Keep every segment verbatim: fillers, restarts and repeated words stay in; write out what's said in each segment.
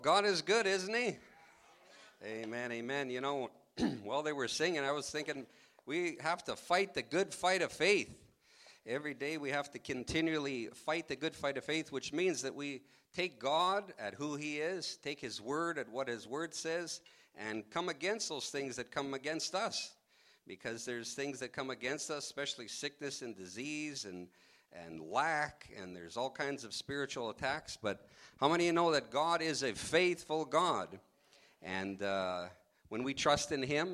God is good, isn't he? Amen, amen. You know, while they were singing, I was thinking we have to fight the good fight of faith. Every day we have to continually fight the good fight of faith, which means that we take God at who he is, take his word at what his word says, and come against those things that come against us. Because there's things that come against us, especially sickness and disease and and lack, and there's all kinds of spiritual attacks. But how many of you know that God is a faithful God? And uh, when we trust in him,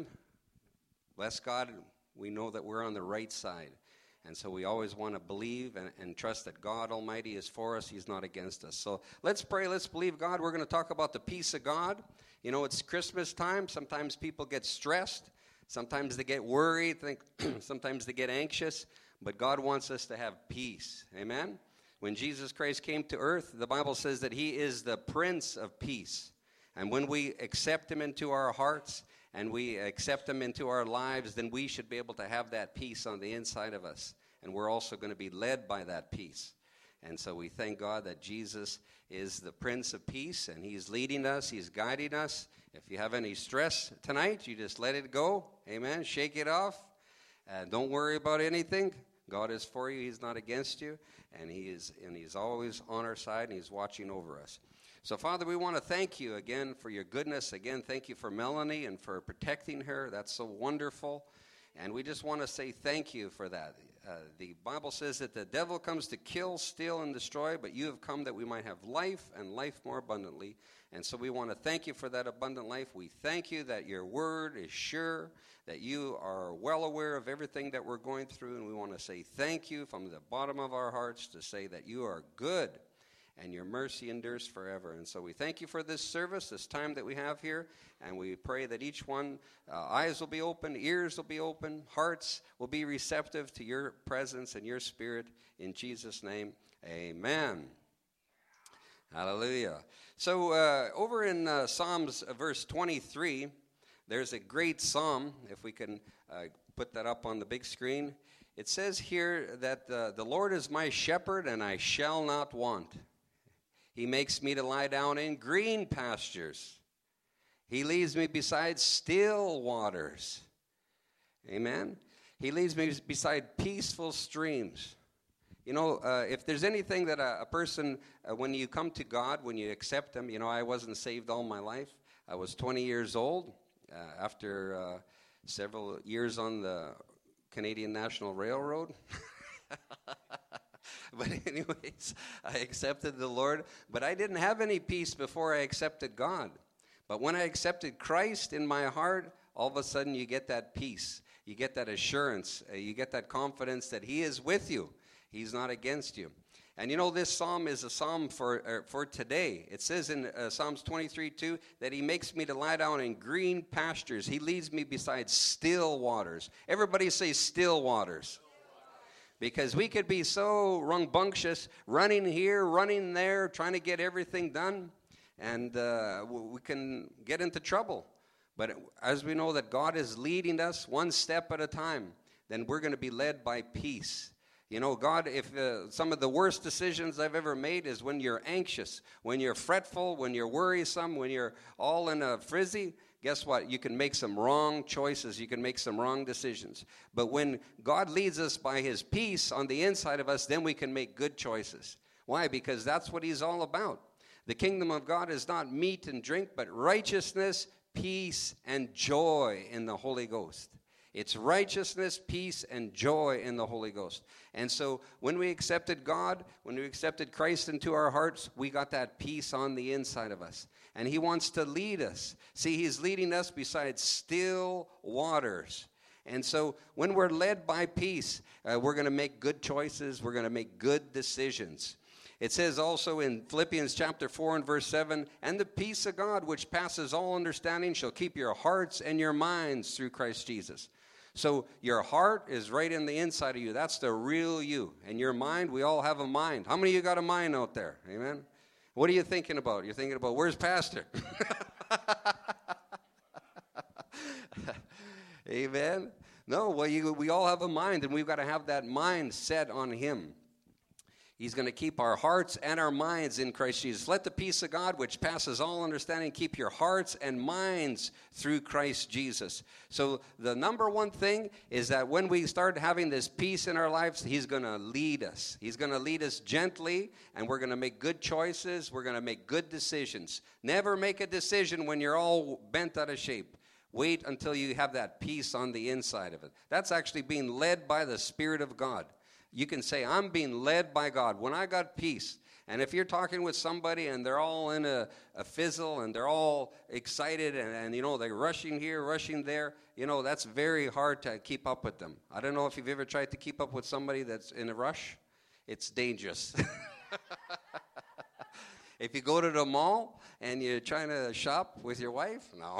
bless God, we know that we're on the right side. And so we always want to believe and, and trust that God Almighty is for us. He's not against us. So let's pray. Let's believe God. We're going to talk about the peace of God. You know, it's Christmas time. Sometimes people get stressed. Sometimes they get worried. Think, sometimes they get anxious. But God wants us to have peace. Amen? When Jesus Christ came to earth, the Bible says that he is the Prince of Peace. And when we accept him into our hearts and we accept him into our lives, then we should be able to have that peace on the inside of us. And we're also going to be led by that peace. And so we thank God that Jesus is the Prince of Peace, and he's leading us, he's guiding us. If you have any stress tonight, you just let it go. Amen? Shake it off. Uh, don't worry about anything. God is for you. He's not against you. And he is, and he's always on our side, and he's watching over us. So, Father, we want to thank you again for your goodness. Again, thank you for Melanie and for protecting her. That's so wonderful. And we just want to say thank you for that. Uh, the Bible says that the devil comes to kill, steal, and destroy, but you have come that we might have life and life more abundantly. And so we want to thank you for that abundant life. We thank you that your word is sure, that you are well aware of everything that we're going through. And we want to say thank you from the bottom of our hearts to say that you are good and your mercy endures forever. And so we thank you for this service, this time that we have here. And we pray that each one, uh, eyes will be open, ears will be open, hearts will be receptive to your presence and your spirit. In Jesus' name, amen. Hallelujah. So uh, over in uh, Psalms uh, verse twenty-three, there's a great psalm, if we can uh, put that up on the big screen. It says here that uh, the Lord is my shepherd and I shall not want. He makes me to lie down in green pastures. He leads me beside still waters. Amen. He leads me beside peaceful streams. You know, uh, if there's anything that a, a person, uh, when you come to God, when you accept him, you know, I wasn't saved all my life. I was twenty years old uh, after uh, several years on the Canadian National Railroad. But anyways, I accepted the Lord. But I didn't have any peace before I accepted God. But when I accepted Christ in my heart, all of a sudden you get that peace. You get that assurance. Uh, you get that confidence that he is with you. He's not against you. And you know, this psalm is a psalm for uh, for today. It says in uh, Psalms twenty-three two that he makes me to lie down in green pastures. He leads me beside still waters. Everybody say still waters. Because we could be so rambunctious, running here, running there, trying to get everything done, and uh, we can get into trouble. But as we know that God is leading us one step at a time, then we're going to be led by peace. You know, God, if uh, some of the worst decisions I've ever made is when you're anxious, when you're fretful, when you're worrisome, when you're all in a frizzy. Guess what? You can make some wrong choices. You can make some wrong decisions. But when God leads us by his peace on the inside of us, then we can make good choices. Why? Because that's what he's all about. The kingdom of God is not meat and drink, but righteousness, peace, and joy in the Holy Ghost. It's righteousness, peace, and joy in the Holy Ghost. And so when we accepted God, when we accepted Christ into our hearts, we got that peace on the inside of us. And he wants to lead us. See, he's leading us beside still waters. And so when we're led by peace, uh, we're going to make good choices. We're going to make good decisions. It says also in Philippians chapter four and verse seven, and the peace of God which passes all understanding shall keep your hearts and your minds through Christ Jesus. So your heart is right in the inside of you. That's the real you. And your mind, we all have a mind. How many of you got a mind out there? Amen? What are you thinking about? You're thinking about, where's Pastor? Amen? No, well, you, we all have a mind, and we've got to have that mind set on him. He's going to keep our hearts and our minds in Christ Jesus. Let the peace of God, which passes all understanding, keep your hearts and minds through Christ Jesus. So the number one thing is that when we start having this peace in our lives, he's going to lead us. He's going to lead us gently, and we're going to make good choices. We're going to make good decisions. Never make a decision when you're all bent out of shape. Wait until you have that peace on the inside of it. That's actually being led by the Spirit of God. You can say, I'm being led by God. When I got peace, and if you're talking with somebody and they're all in a, a fizzle and they're all excited and, and, you know, they're rushing here, rushing there, you know, that's very hard to keep up with them. I don't know if you've ever tried to keep up with somebody that's in a rush. It's dangerous. If you go to the mall and you're trying to shop with your wife, no.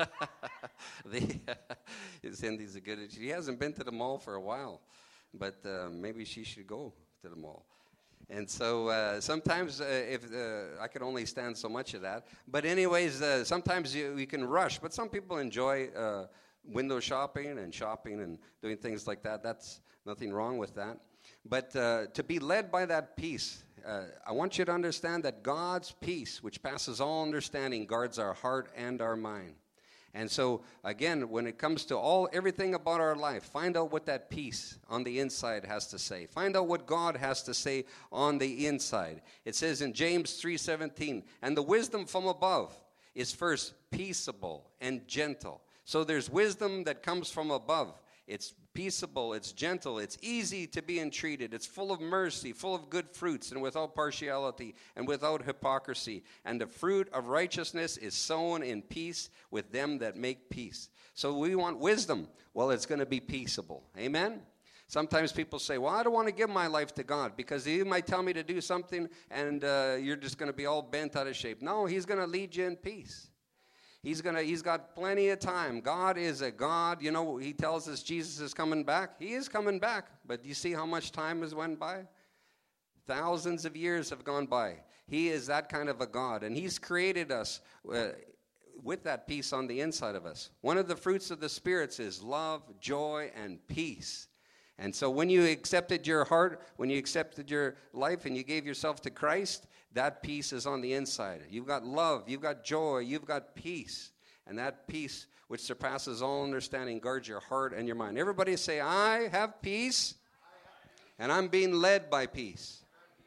the, Cindy's a good, she hasn't been to the mall for a while. But uh, maybe she should go to the mall. And so uh, sometimes uh, if uh, I could only stand so much of that. But anyways, uh, sometimes you, you can rush. But some people enjoy uh, window shopping and shopping and doing things like that. That's nothing wrong with that. But uh, to be led by that peace, uh, I want you to understand that God's peace, which passes all understanding, guards our heart and our mind. And so, again, when it comes to all everything about our life, find out what that peace on the inside has to say. Find out what God has to say on the inside. It says in James three seventeen, and the wisdom from above is first peaceable and gentle. So there's wisdom that comes from above. It's peaceable, it's gentle, it's easy to be entreated, it's full of mercy, full of good fruits, and without partiality, and without hypocrisy. And the fruit of righteousness is sown in peace with them that make peace. So we want wisdom. Well, it's going to be peaceable. Amen? Sometimes people say, well, I don't want to give my life to God because he might tell me to do something and uh, you're just going to be all bent out of shape. No, he's going to lead you in peace. He's gonna. He's got plenty of time. God is a God. You know, he tells us Jesus is coming back. He is coming back. But do you see how much time has went by? Thousands of years have gone by. He is that kind of a God. And he's created us uh, with that peace on the inside of us. One of the fruits of the spirits is love, joy, and peace. And so when you accepted your heart, when you accepted your life and you gave yourself to Christ, that peace is on the inside. You've got love, you've got joy, you've got peace. And that peace, which surpasses all understanding, guards your heart and your mind. Everybody say, I have peace, and I'm being led by peace.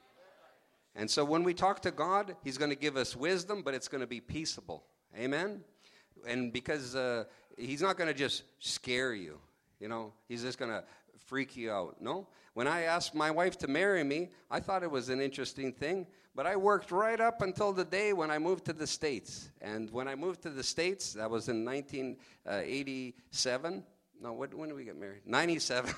And so when we talk to God, he's going to give us wisdom, but it's going to be peaceable. Amen? And because uh, he's not going to just scare you. You know, he's just going to freak you out. No? When I asked my wife to marry me, I thought it was an interesting thing. But I worked right up until the day when I moved to the States. And when I moved to the States, that was in nineteen eighty-seven. No, when, when did we get married? ninety-seven.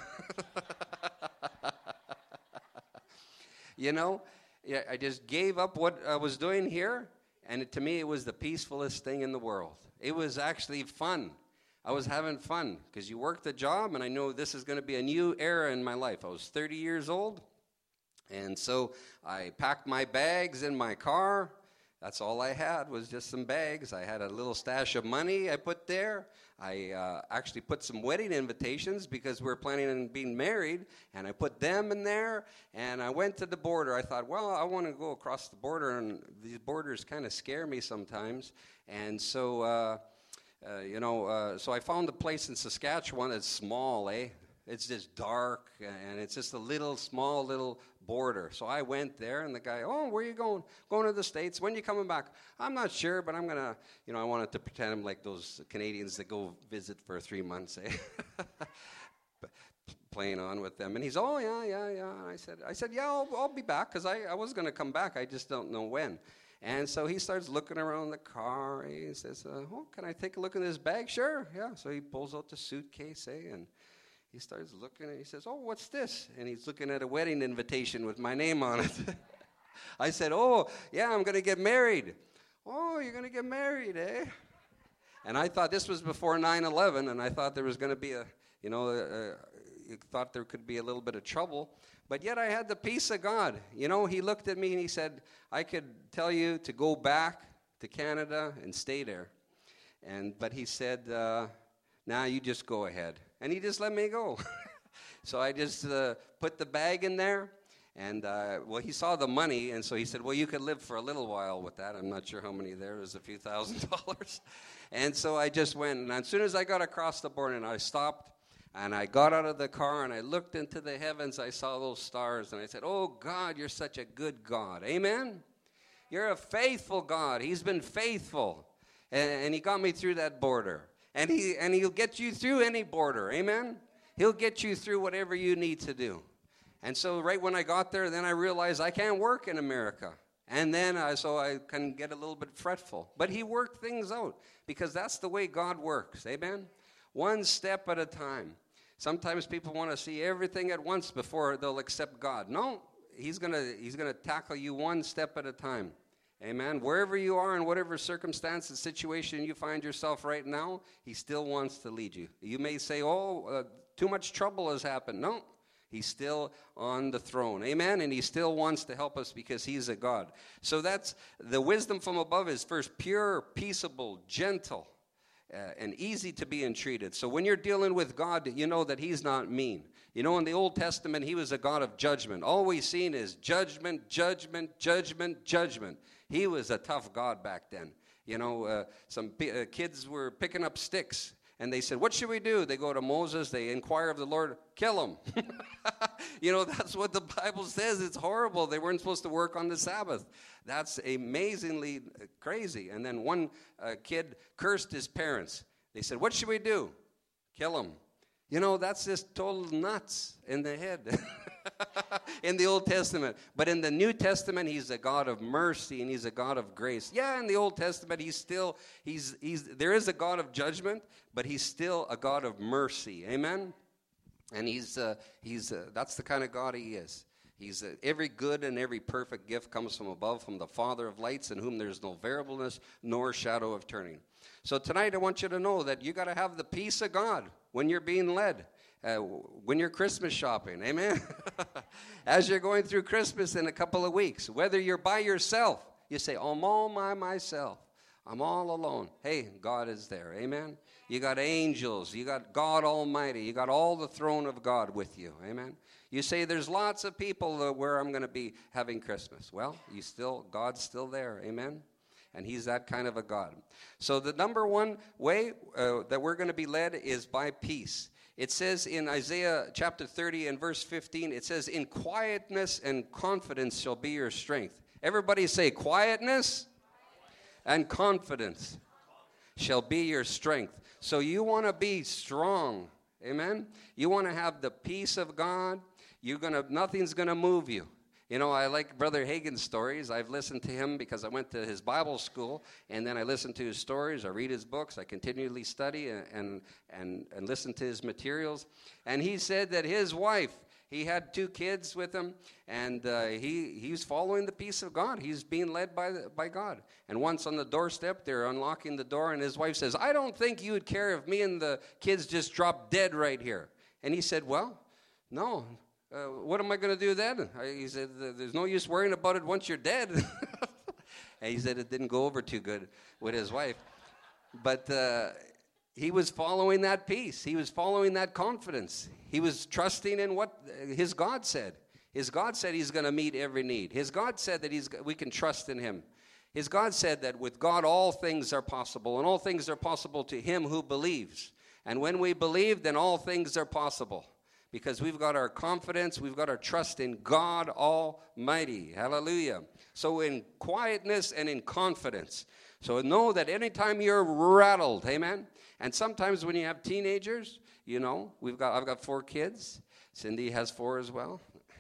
You know, yeah, I just gave up what I was doing here. And it, to me, it was the peacefulest thing in the world. It was actually fun. I was having fun because you worked a job, and I know this is going to be a new era in my life. I was thirty years old. And so I packed my bags in my car. That's all I had was just some bags. I had a little stash of money I put there. I uh, actually put some wedding invitations because we were planning on being married, and I put them in there, and I went to the border. I thought, well, I want to go across the border, and these borders kind of scare me sometimes. And so, uh, uh, you know, uh, so I found a place in Saskatchewan that's small, eh? It's just dark, and it's just a little, small little border. So I went there, and the guy, oh, where are you going? Going to the States. When are you coming back? I'm not sure, but I'm going to, you know, I wanted to pretend I'm like those Canadians that go visit for three months, eh? Playing on with them. And he's, oh, yeah, yeah, yeah. And I said, I said, yeah, I'll, I'll be back, because I, I was going to come back. I just don't know when. And so he starts looking around the car. He says, uh, oh, can I take a look in this bag? Sure, yeah. So he pulls out the suitcase, eh, and he starts looking, and he says, oh, what's this? And he's looking at a wedding invitation with my name on it. I said, oh, yeah, I'm going to get married. Oh, you're going to get married, eh? And I thought this was before nine eleven, and I thought there was going to be a, you know, a, a, you thought there could be a little bit of trouble. But yet I had the peace of God. You know, he looked at me, and he said, I could tell you to go back to Canada and stay there. And But he said, uh, now you just go ahead. And he just let me go. So I just uh, put the bag in there, And, uh, well, he saw the money, and so he said, well, you could live for a little while with that. I'm not sure how many there. It was a few thousand dollars. And so I just went, and as soon as I got across the border, and I stopped, and I got out of the car, and I looked into the heavens, I saw those stars, and I said, oh, God, you're such a good God. Amen? You're a faithful God. He's been faithful. And, and he got me through that border. And, he, and he'll get you through any border. Amen? He'll get you through whatever you need to do. And so right when I got there, then I realized I can't work in America. And then, I, so I can get a little bit fretful. But he worked things out because that's the way God works. Amen? One step at a time. Sometimes people want to see everything at once before they'll accept God. No, he's going to he's gonna tackle you one step at a time. Amen? Wherever you are, in whatever circumstance and situation you find yourself right now, he still wants to lead you. You may say, oh, uh, too much trouble has happened. No. He's still on the throne. Amen? And he still wants to help us because he's a God. So that's, the wisdom from above is first pure, peaceable, gentle, uh, and easy to be entreated. So when you're dealing with God, you know that he's not mean. You know, in the Old Testament, he was a God of judgment. All we've seen is judgment, judgment, judgment, judgment. He was a tough God back then. You know, uh, some p- uh, kids were picking up sticks. And they said, what should we do? They go to Moses. They inquire of the Lord, kill him. You know, that's what the Bible says. It's horrible. They weren't supposed to work on the Sabbath. That's amazingly crazy. And then one uh, kid cursed his parents. They said, what should we do? Kill him. You know, that's just total nuts in the head. In the Old Testament. But in the New Testament, he's a God of mercy and he's a God of grace. Yeah, in the Old Testament, he's still, he's, he's, there is a God of judgment, but he's still a God of mercy. Amen? And he's, uh, he's, uh, that's the kind of God he is. He's uh, every good and every perfect gift comes from above, from the Father of lights, in whom there's no variableness nor shadow of turning. So tonight, I want you to know that you got to have the peace of God when you're being led. Uh, when you're Christmas shopping, amen? As you're going through Christmas in a couple of weeks, whether you're by yourself, you say, I'm all by myself. I'm all alone. Hey, God is there, amen? You got angels. You got God Almighty. You got all the throne of God with you, amen? You say, there's lots of people where I'm going to be having Christmas. Well, you still, God's still there, amen? And he's that kind of a God. So the number one way uh, that we're going to be led is by peace. It says in Isaiah chapter thirty and verse fifteen, it says, in quietness and confidence shall be your strength. Everybody say, quietness and confidence shall be your strength. So you want to be strong, amen? You want to have the peace of God. You're gonna, nothing's going to move you. You know, I like Brother Hagin's stories. I've listened to him because I went to his Bible school, and then I listen to his stories. I read his books. I continually study and, and, and, and listen to his materials. And he said that his wife, he had two kids with him, and uh, he he's following the peace of God. He's being led by, the, by God. And once on the doorstep, they're unlocking the door, and his wife says, I don't think you would care if me and the kids just dropped dead right here. And he said, well, no. Uh, what am I going to do then? I, he said, there's no use worrying about it once you're dead. And he said it didn't go over too good with his wife. But uh, he was following that peace. He was following that confidence. He was trusting in what his God said. His God said he's going to meet every need. His God said that he's, we can trust in him. His God said that with God all things are possible, and all things are possible to him who believes. And when we believe, then all things are possible. Because we've got our confidence, we've got our trust in God Almighty. Hallelujah. So in quietness and in confidence. So know that anytime you're rattled, amen? And sometimes when you have teenagers, you know, we've got I've got four kids. Cindy has four as well.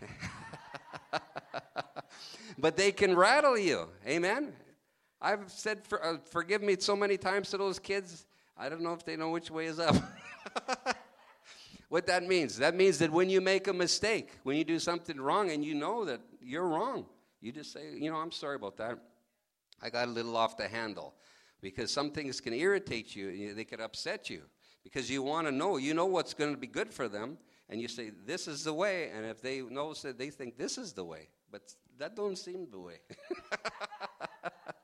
But they can rattle you, amen? I've said, for, uh, forgive me so many times to those kids, I don't know if they know which way is up. What that means, that means that when you make a mistake, when you do something wrong and you know that you're wrong, you just say, you know, I'm sorry about that. I got a little off the handle. Because some things can irritate you, they can upset you. Because you want to know, you know what's going to be good for them, and you say, this is the way, and if they know that they think this is the way, but that don't seem the way.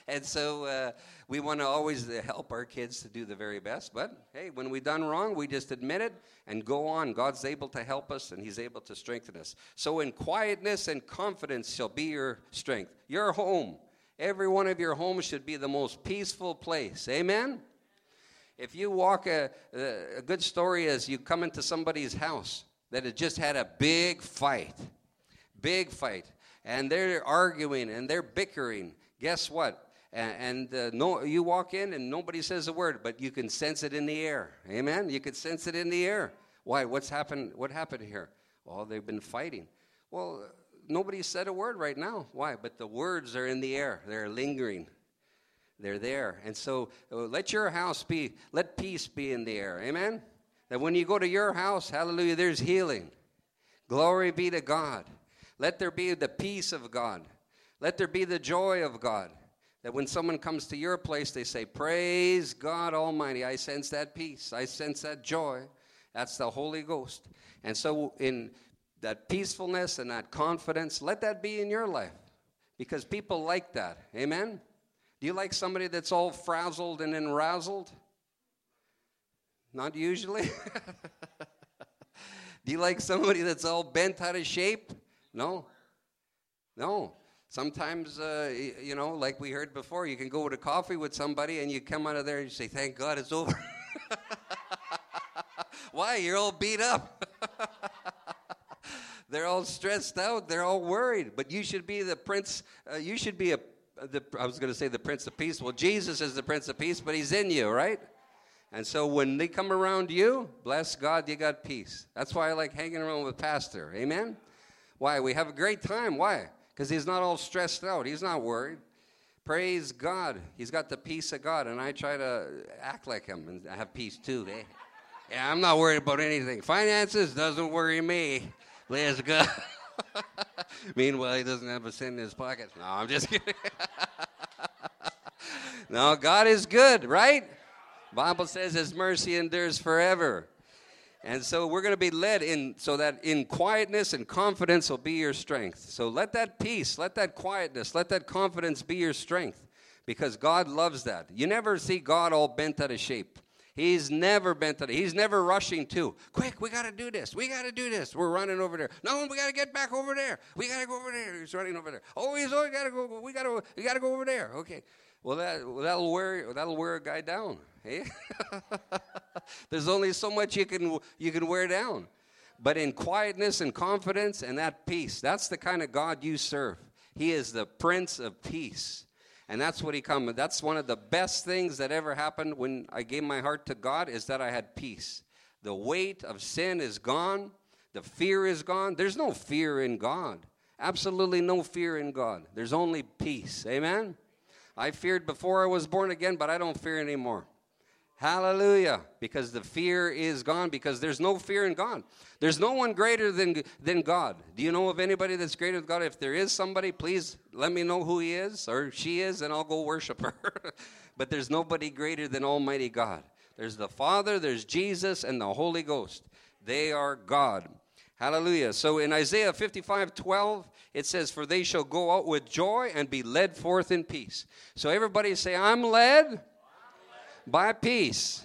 And so uh, we want to always help our kids to do the very best. But, hey, when we done wrong, we just admit it and go on. God's able to help us, and he's able to strengthen us. So in quietness and confidence shall be your strength. Your home, every one of your homes should be the most peaceful place. Amen? If you walk, a, a good story is you come into somebody's house that has just had a big fight, big fight, and they're arguing and they're bickering. Guess what? And, and uh, no, you walk in and nobody says a word, but you can sense it in the air. Amen? You can sense it in the air. Why? What's happened? What happened here? Well, they've been fighting. Well, nobody said a word right now. Why? But the words are in the air. They're lingering. They're there. And so uh, let your house be, let peace be in the air. Amen? That when you go to your house, hallelujah, there's healing. Glory be to God. Let there be the peace of God. Let there be the joy of God. That when someone comes to your place, they say, praise God Almighty. I sense that peace. I sense that joy. That's the Holy Ghost. And so in that peacefulness and that confidence, let that be in your life. Because people like that. Amen? Do you like somebody that's all frazzled and enrazzled? Not usually. Do you like somebody that's all bent out of shape? No. No. Sometimes, uh, you know, like we heard before, you can go to coffee with somebody and you come out of there and you say, thank God it's over. Why? You're all beat up. They're all stressed out. They're all worried. But you should be the prince. Uh, you should be a The, I was going to say the Prince of Peace. Well, Jesus is the Prince of Peace, but he's in you, right? And so when they come around you, bless God, you got peace. That's why I like hanging around with Pastor. Amen? Why? We have a great time. Why? Because he's not all stressed out. He's not worried. Praise God. He's got the peace of God, and I try to act like him and have peace too. Eh? Yeah, I'm not worried about anything. Finances doesn't worry me. Bless God. Meanwhile, he doesn't have a cent in his pocket. No, I'm just kidding. No, God is good, right? Bible says his mercy endures forever. And so we're going to be led in, so that in quietness and confidence will be your strength. So let that peace, let that quietness, let that confidence be your strength, because God loves that. You never see God all bent out of shape. He's never bent out. He's never rushing to. Quick, we got to do this. We got to do this. We're running over there. No, we got to get back over there. We got to go over there. He's running over there. Oh, he's always got to go. We got to. We got to go over there. Okay. Well, that well, that'll wear that'll wear a guy down. Hey, there's only so much you can you can wear down, but in quietness and confidence and that peace, that's the kind of God you serve. He is the Prince of Peace. And that's what he come. That's one of the best things that ever happened when I gave my heart to God, is that I had peace. The weight of sin is gone. The fear is gone. There's no fear in God. Absolutely no fear in God. There's only peace. Amen? I feared before I was born again, but I don't fear anymore. Hallelujah. Because the fear is gone, because there's no fear in God. There's no one greater than, than God. Do you know of anybody that's greater than God? If there is somebody, please let me know who he is or she is, and I'll go worship her. But there's nobody greater than Almighty God. There's the Father, there's Jesus, and the Holy Ghost. They are God. Hallelujah. So in Isaiah fifty-five twelve, it says, for they shall go out with joy and be led forth in peace. So everybody say, I'm led by peace.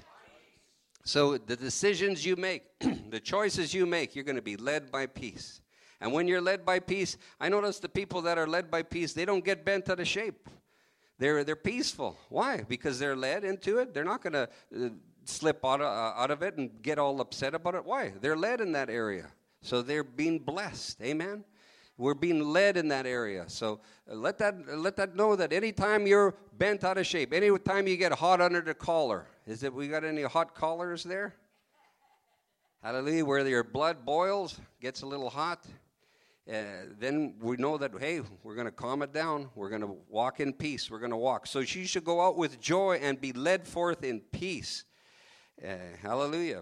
So the decisions you make, the choices you make, you're going to be led by peace. And when you're led by peace, I notice the people that are led by peace, they don't get bent out of shape. They're they're peaceful. Why? Because they're led into it. They're not going to uh, slip out of, uh, out of it and get all upset about it. Why? They're led in that area. So they're being blessed. Amen? We're being led in that area. So uh, let that let that know that anytime you're bent out of shape, anytime you get hot under the collar, is it we got any hot collars there? Hallelujah. Where your blood boils, gets a little hot, uh, then we know that, hey, we're going to calm it down. We're going to walk in peace. We're going to walk. So she should go out with joy and be led forth in peace. Uh, hallelujah.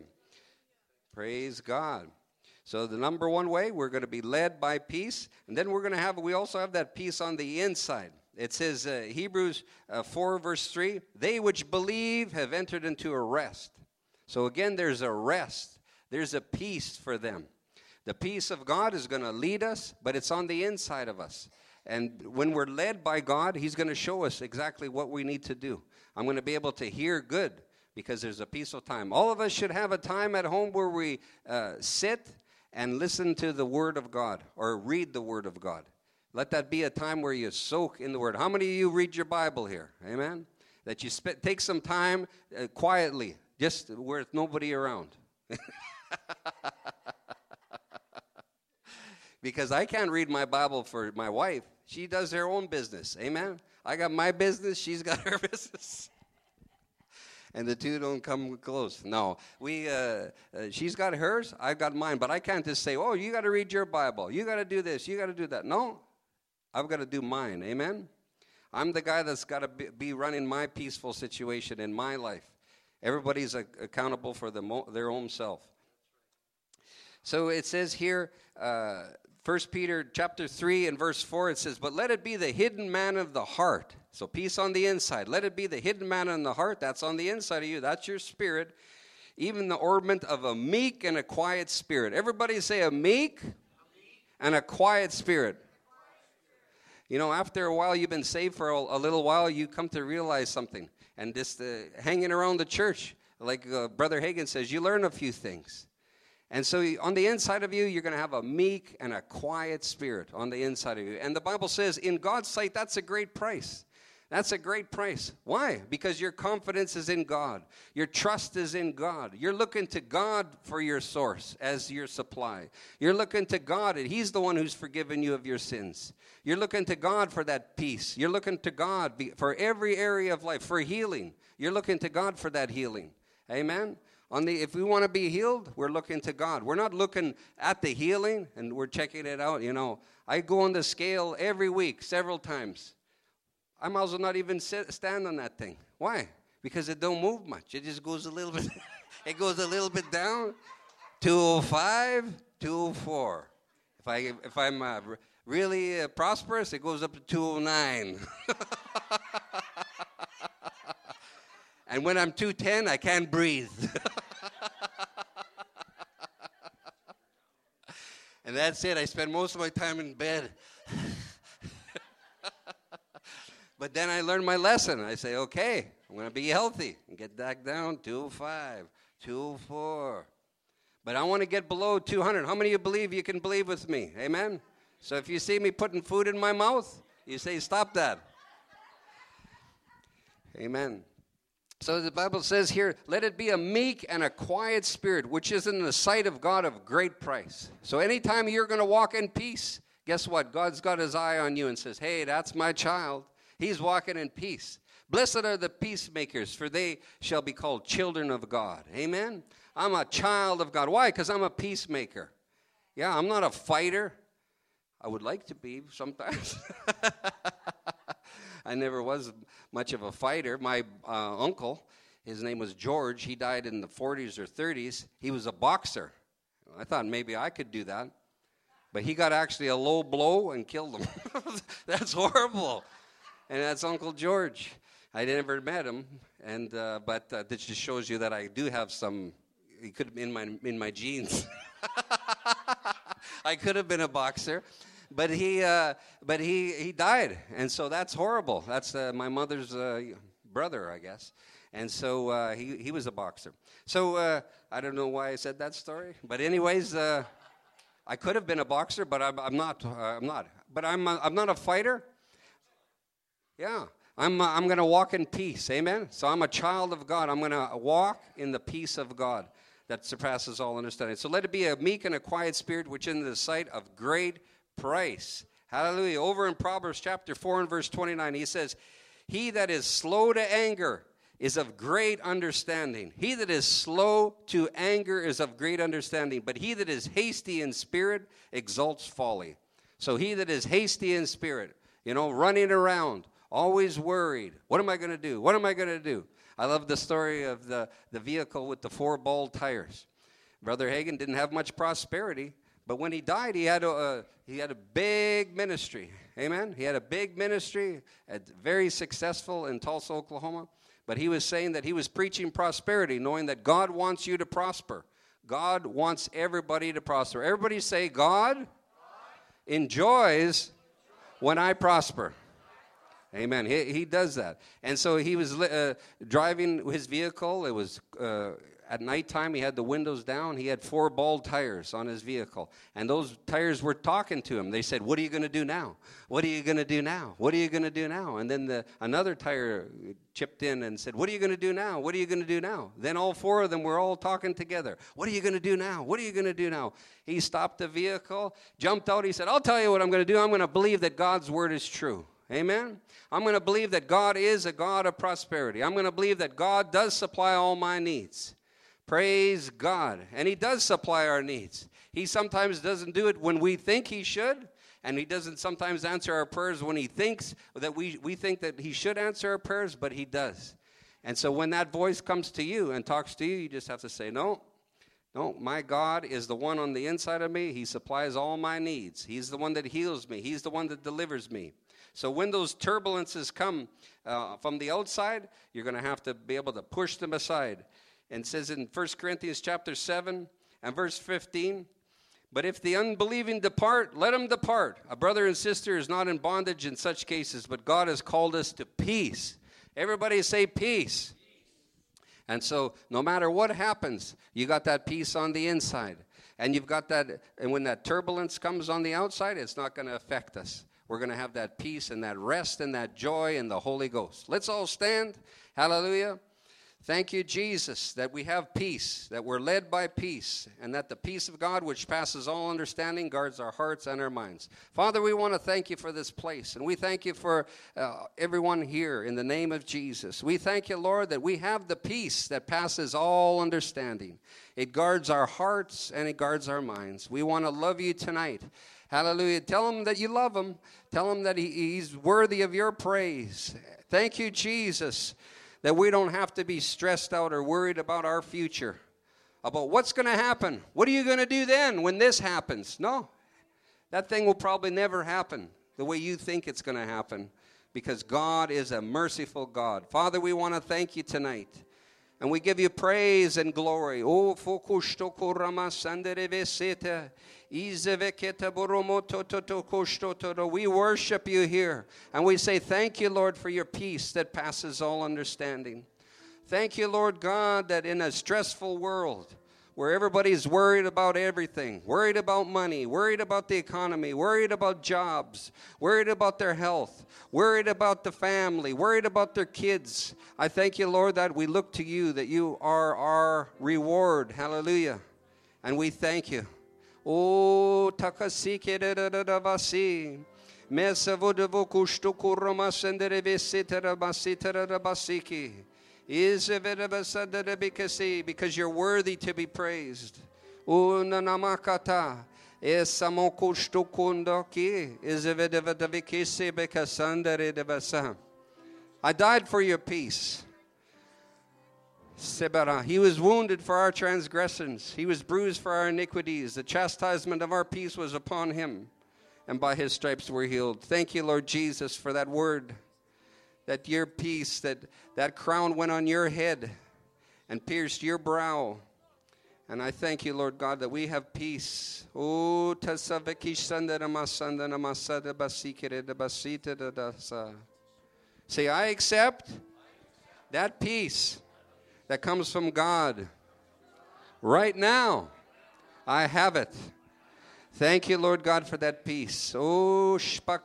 Praise God. So the number one way, we're going to be led by peace. And then we're going to have, we also have that peace on the inside. It says, uh, Hebrews uh, four, verse three, they which believe have entered into a rest. So again, there's a rest. There's a peace for them. The peace of God is going to lead us, but it's on the inside of us. And when we're led by God, he's going to show us exactly what we need to do. I'm going to be able to hear good because there's a peaceful time. All of us should have a time at home where we uh, sit and listen to the Word of God or read the Word of God. Let that be a time where you soak in the Word. How many of you read your Bible here? Amen? That you sp- take some time uh, quietly, just where nobody around. Because I can't read my Bible for my wife. She does her own business. Amen? I got my business. She's got her business. And the two don't come close. No, we. Uh, uh, she's got hers. I've got mine. But I can't just say, oh, you got to read your Bible. You got to do this. You got to do that. No, I've got to do mine. Amen? I'm the guy that's got to be, be running my peaceful situation in my life. Everybody's a, accountable for the mo- their own self. So it says here, uh, First Peter chapter three and verse four, it says, but let it be the hidden man of the heart. So peace on the inside. Let it be the hidden man in the heart. That's on the inside of you. That's your spirit. Even the ornament of a meek and a quiet spirit. Everybody say a meek, a meek. and a quiet spirit. You know, after a while, you've been saved for a, a little while, you come to realize something. And just uh, hanging around the church, like uh, Brother Hagin says, you learn a few things. And so on the inside of you, you're going to have a meek and a quiet spirit on the inside of you. And the Bible says, in God's sight, that's a great price. That's a great price. Why? Because your confidence is in God. Your trust is in God. You're looking to God for your source as your supply. You're looking to God, and he's the one who's forgiven you of your sins. You're looking to God for that peace. You're looking to God for every area of life, for healing. You're looking to God for that healing. Amen? On the, if we want to be healed, we're looking to God. We're not looking at the healing and we're checking it out. You know, I go on the scale every week, several times. I might as well not even sit, stand on that thing. Why? Because it don't move much. It just goes a little bit. It goes a little bit down. two oh five, two oh four. If I if I'm uh, really uh, prosperous, it goes up to two oh nine. And when I'm two ten, I can't breathe. And that's it. I spend most of my time in bed. But then I learn my lesson. I say, okay, I'm going to be healthy and get back down two oh five, two oh four. But I want to get below two hundred. How many of you believe you can believe with me? Amen? So if you see me putting food in my mouth, you say, stop that. Amen. So the Bible says here, let it be a meek and a quiet spirit, which is in the sight of God of great price. So anytime you're going to walk in peace, guess what? God's got his eye on you and says, hey, that's my child. He's walking in peace. Blessed are the peacemakers, for they shall be called children of God. Amen? I'm a child of God. Why? Because I'm a peacemaker. Yeah, I'm not a fighter. I would like to be sometimes. I never was much of a fighter. My uh, uncle, his name was George. He died in the forties or thirties. He was a boxer. I thought maybe I could do that. But he got actually a low blow and killed him. That's horrible. And that's Uncle George. I never met him, and uh, but uh, this just shows you that I do have some. He could have been in my in my genes. I could have been a boxer. But he, uh, but he, he died, and so that's horrible. That's uh, my mother's uh, brother, I guess, and so uh, he he was a boxer. So uh, I don't know why I said that story, but anyways, uh, I could have been a boxer, but I'm, I'm not. Uh, I'm not. But I'm a, I'm not a fighter. Yeah, I'm uh, I'm going to walk in peace. Amen. So I'm a child of God. I'm going to walk in the peace of God that surpasses all understanding. So let it be a meek and a quiet spirit, which in the sight of great price. Hallelujah. Over in Proverbs chapter four and verse twenty-nine, he says, he that is slow to anger is of great understanding. He that is slow to anger is of great understanding, but he that is hasty in spirit exalts folly. So he that is hasty in spirit, you know, running around, always worried. What am I going to do? What am I going to do? I love the story of the, the vehicle with the four bald tires. Brother Hagin didn't have much prosperity. But when he died, he had a uh, he had a big ministry. Amen? He had a big ministry, uh, very successful in Tulsa, Oklahoma. But he was saying that he was preaching prosperity, knowing that God wants you to prosper. God wants everybody to prosper. Everybody say, God, God enjoys when I prosper. Amen. He, he does that. And so he was uh, driving his vehicle. It was uh, at nighttime. He had the windows down. He had four bald tires on his vehicle. And those tires were talking to him. They said, what are you going to do now? What are you going to do now? What are you going to do now? And then the, another tire chipped in and said, what are you going to do now? What are you going to do now? Then all four of them were all talking together. What are you going to do now? What are you going to do now? He stopped the vehicle, jumped out. He said, I'll tell you what I'm going to do. I'm going to believe that God's word is true. Amen? I'm going to believe that God is a God of prosperity. I'm going to believe that God does supply all my needs. Praise God. And he does supply our needs. He sometimes doesn't do it when we think he should, and he doesn't sometimes answer our prayers when he thinks that we, we think that he should answer our prayers, but he does. And so when that voice comes to you and talks to you, you just have to say, no, no, my God is the one on the inside of me. He supplies all my needs. He's the one that heals me. He's the one that delivers me. So when those turbulences come uh, from the outside, you're going to have to be able to push them aside. And it says in First Corinthians chapter seven and verse fifteen, but if the unbelieving depart, let them depart. A brother and sister is not in bondage in such cases, but God has called us to peace. Everybody say peace. And so no matter what happens, you got that peace on the inside. And you've got that, and when that turbulence comes on the outside, it's not going to affect us. We're going to have that peace and that rest and that joy in the Holy Ghost. Let's all stand. Hallelujah. Thank you, Jesus, that we have peace, that we're led by peace, and that the peace of God, which passes all understanding, guards our hearts and our minds. Father, we want to thank you for this place, and we thank you for uh, everyone here in the name of Jesus. We thank you, Lord, that we have the peace that passes all understanding. It guards our hearts and it guards our minds. We want to love you tonight. Hallelujah. Tell him that you love him. Tell him that he, he's worthy of your praise. Thank you, Jesus, that we don't have to be stressed out or worried about our future, about what's going to happen. What are you going to do then when this happens? No, that thing will probably never happen the way you think it's going to happen, because God is a merciful God. Father, we want to thank you tonight. And we give you praise and glory. Oh, fokushto ramasandere we worship you here. And we say thank you, Lord, for your peace that passes all understanding. Thank you, Lord God, that in a stressful world where everybody's worried about everything, worried about money, worried about the economy, worried about jobs, worried about their health, worried about the family, worried about their kids. I thank you, Lord, that we look to you, that you are our reward. Hallelujah. And we thank you. Oh, takasike dadadavasi. Mesavodavukushtukuromasendere because you're worthy to be praised. I died for your peace. He was wounded for our transgressions. He was bruised for our iniquities. The chastisement of our peace was upon him, and by his stripes we're healed. Thank you, Lord Jesus, for that word. That your peace, that, that crown went on your head and pierced your brow. And I thank you, Lord God, that we have peace. Oh, say, I accept that peace that comes from God. Right now, I have it. Thank you, Lord God, for that peace. Oh,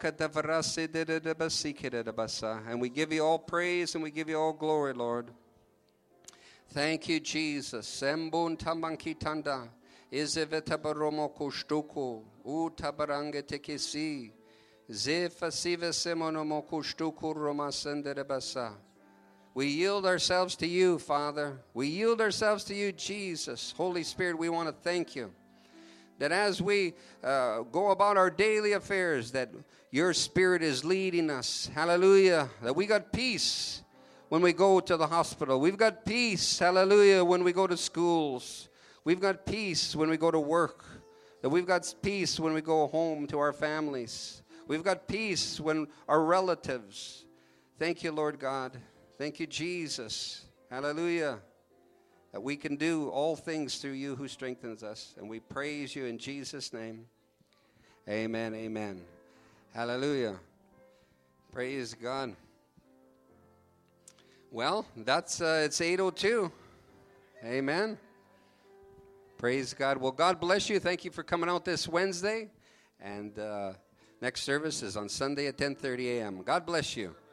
and we give you all praise and we give you all glory, Lord. Thank you, Jesus. Sembun tamankitanda. Izevetabaromo kushtuku. U tabarange tekisi. Zefasiva semonomo kushtuku romasenderebasa. We yield ourselves to you, Father. We yield ourselves to you, Jesus. Holy Spirit, we want to thank you. That as we uh, go about our daily affairs, that your Spirit is leading us. Hallelujah. That we got peace when we go to the hospital. We've got peace, hallelujah, when we go to schools. We've got peace when we go to work. That we've got peace when we go home to our families. We've got peace when our relatives. Thank you, Lord God. Thank you, Jesus. Hallelujah. That we can do all things through you who strengthens us. And we praise you in Jesus' name. Amen, amen. Hallelujah. Praise God. Well, that's uh, it's eight oh two. Amen. Praise God. Well, God bless you. Thank you for coming out this Wednesday. And uh, next service is on Sunday at ten thirty a.m. God bless you.